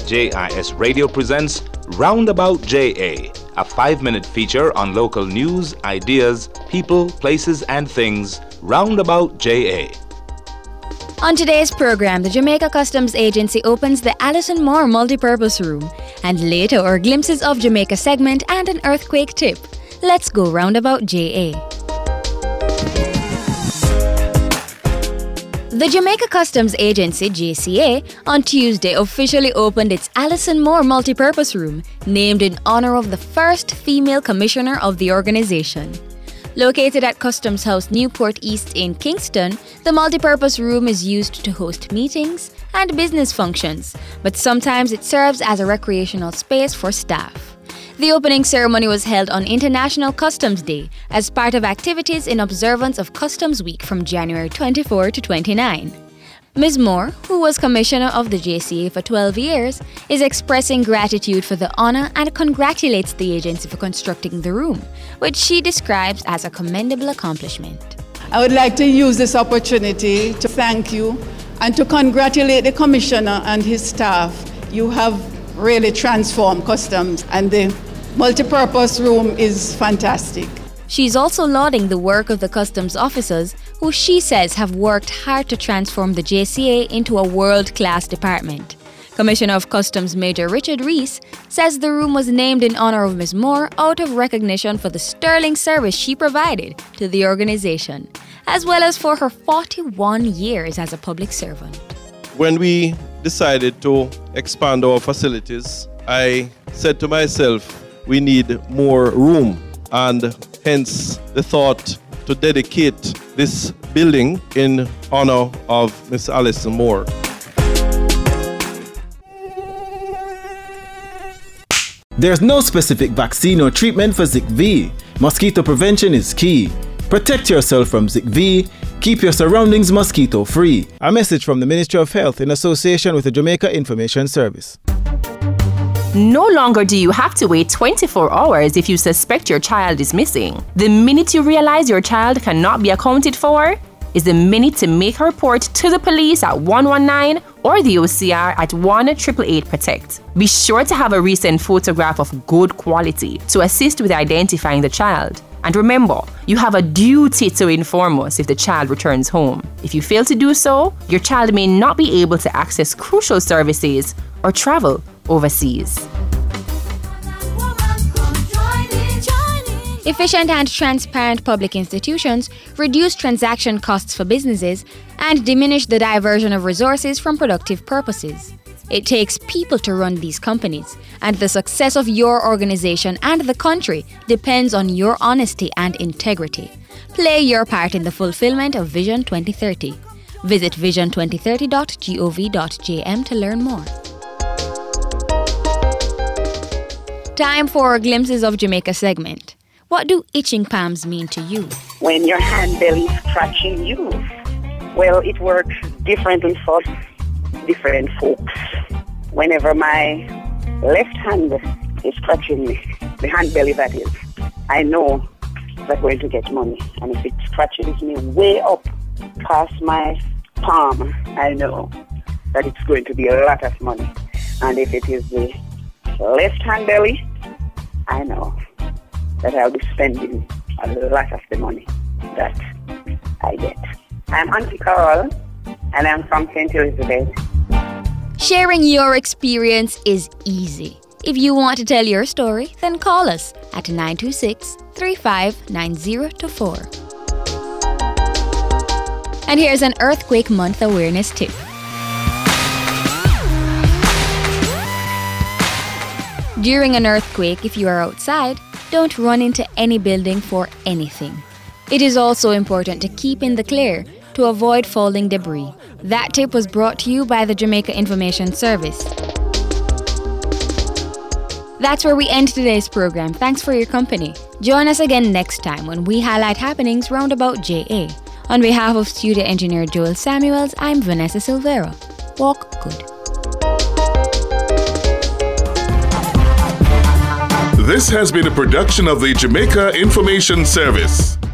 JIS Radio presents Roundabout JA, a 5-minute feature on local news, ideas, people, places, and things. Roundabout JA. On today's program, the Jamaica Customs Agency opens the Alison Moore Multipurpose Room, and later our Glimpses of Jamaica segment and an earthquake tip. Let's go Roundabout JA. The Jamaica Customs Agency, JCA, on Tuesday officially opened its Alison Moore Multipurpose Room, named in honor of the first female commissioner of the organization. Located at Customs House Newport East in Kingston, the multipurpose room is used to host meetings and business functions, but sometimes it serves as a recreational space for staff. The opening ceremony was held on International Customs Day as part of activities in observance of Customs Week from January 24 to 29. Ms. Moore, who was Commissioner of the JCA for 12 years, is expressing gratitude for the honor and congratulates the agency for constructing the room, which she describes as a commendable accomplishment. I would like to use this opportunity to thank you and to congratulate the Commissioner and his staff. You have really transformed Customs, and the multipurpose room is fantastic. She's also lauding the work of the customs officers, who she says have worked hard to transform the JCA into a world-class department. Commissioner of Customs Major Richard Reese says the room was named in honor of Ms. Moore out of recognition for the sterling service she provided to the organization, as well as for her 41 years as a public servant. When we decided to expand our facilities, I said to myself, we need more room, and hence the thought to dedicate this building in honor of Ms. Alison Moore. There's no specific vaccine or treatment for ZIKV. Mosquito prevention is key. Protect yourself from ZIKV. Keep your surroundings mosquito-free. A message from the Ministry of Health in association with the Jamaica Information Service. No longer do you have to wait 24 hours if you suspect your child is missing. The minute you realize your child cannot be accounted for is the minute to make a report to the police at 119 or the OCR at 1-888-PROTECT. Be sure to have a recent photograph of good quality to assist with identifying the child. And remember, you have a duty to inform us if the child returns home. If you fail to do so, your child may not be able to access crucial services or travel overseas. Efficient and transparent public institutions reduce transaction costs for businesses and diminish the diversion of resources from productive purposes. It takes people to run these companies, and the success of your organization and the country depends on your honesty and integrity. Play your part in the fulfillment of Vision 2030. Visit vision2030.gov.jm to learn more. Time for our Glimpses of Jamaica segment. What do itching palms mean to you? When your hand belly is scratching you, well, it works differently for different folks. Whenever my left hand is scratching me, the hand belly that is, I know that I'm going to get money. And if it scratches me way up past my palm, I know that it's going to be a lot of money. And if it is the left hand belly, I know that I'll be spending a lot of the money that I get. I'm Auntie Carol, and I'm from St. Elizabeth. Sharing your experience is easy. If you want to tell your story, then call us at 926-359024. And here's an Earthquake Month awareness tip. During an earthquake, if you are outside, don't run into any building for anything. It is also important to keep in the clear to avoid falling debris. That tip was brought to you by the Jamaica Information Service. That's where we end today's program. Thanks for your company. Join us again next time when we highlight happenings roundabout JA. On behalf of studio engineer Joel Samuels, I'm Vanessa Silvera. Walk good. This has been a production of the Jamaica Information Service.